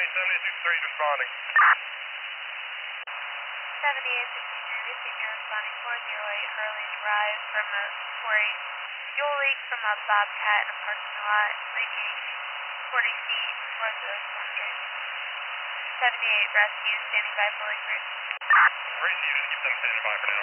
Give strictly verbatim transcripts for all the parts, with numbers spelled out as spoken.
seventy-six three responding. seventy-eight sixty-three, received your responding four zero eight Hurley Drive from a four eight fuel leak from a Bobcat in a parking lot, leaking forty feet towards the storm drain. seventy-eight rescue, standing by pulling bridge. Received, keep them standing by for now.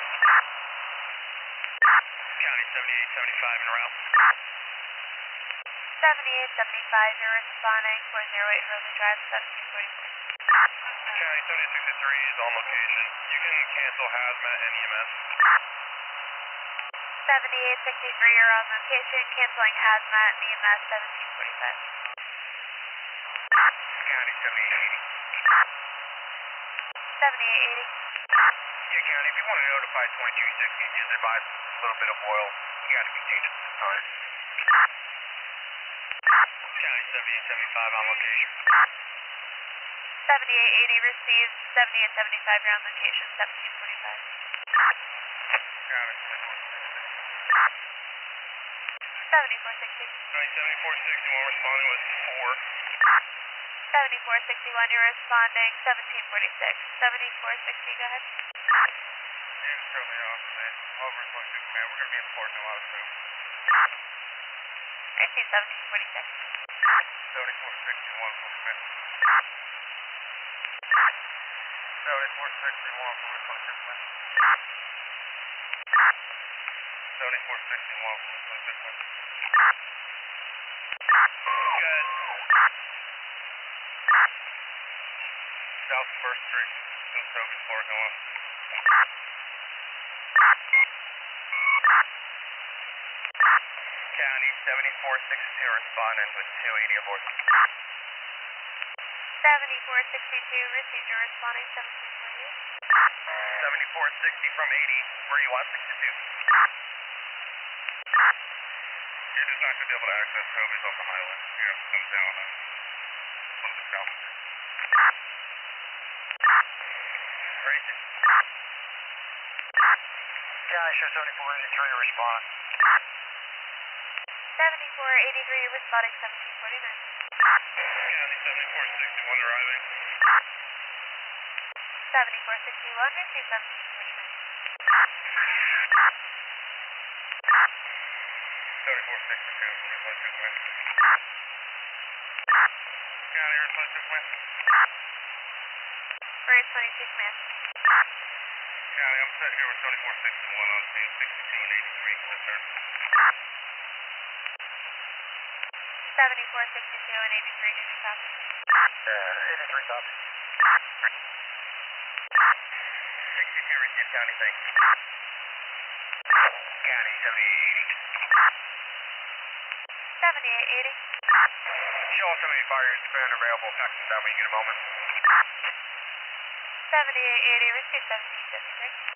County seventy-eight seventy-five in route. seventy-eight seventy-five, you're responding four zero eight Hurley Drive, seventeen forty-four. County seventy-eight sixty-three is on location. You can cancel hazmat and E M S. seventy-eight sixty-three, you're on location, canceling hazmat and E M S, seventeen forty-five. County seventy-eight eighty. seventy-eight eighty. Yeah, County, if you want to notify twenty-two sixty, just advise a little bit of oil. You got to contain it at this time. County seventy-eight seventy-five on location. seventy-eight eighty received, seventy-eight seventy-five, you're on location, seventeen forty-five. County seventy-four sixty. County seventy-four sixty-one responding with four. seventy-four sixty-one, you're responding, seventeen forty-six. seventy-four sixty, go ahead. Yeah, just throw me off, man. Over twenty-six, man. We're going to be in the parking lot soon. I see seventeen forty-six. seventy-four sixty-one, fully met. seventy-four sixty-one, fully twenty-six, man. seventy-four sixty-one, fully twenty-six, man. Good. South First Street, South Toby's parking lot. County seventy-four sixty-two responding with two eighty aboard. seventy-four sixty-two, received your responding, seventeen forty-eight. seventy-four sixty from eighty, where you want sixty-two. You're just not going to be able to access Toby's off the highway. You're going to have to come down on one of the south streets. Racing. County show seventy-four eighty-three respond. seventy-four eighty-three, responding, seventeen forty-nine. County seventy-four sixty-one arriving. seventy-four sixty-one, received, seventeen forty-nine. seventy-four sixty-two, fully twenty-six, man. County, you're twenty-six, man. Where's twenty-six, man? County, I'm sitting here with seventy-four sixty-one on scene, sixty-two and eighty-three. Yes, sir. seventy-four sixty-two and eighty-three, did you copy? Uh, eighty-three copy. sixty-two received, County, thanks. County, seventy-eight eighty. seventy-eight eighty. Showing seventy fire units fan available. Pack them down when you get a moment. seventy-eight eighty, received, seventeen fifty-three.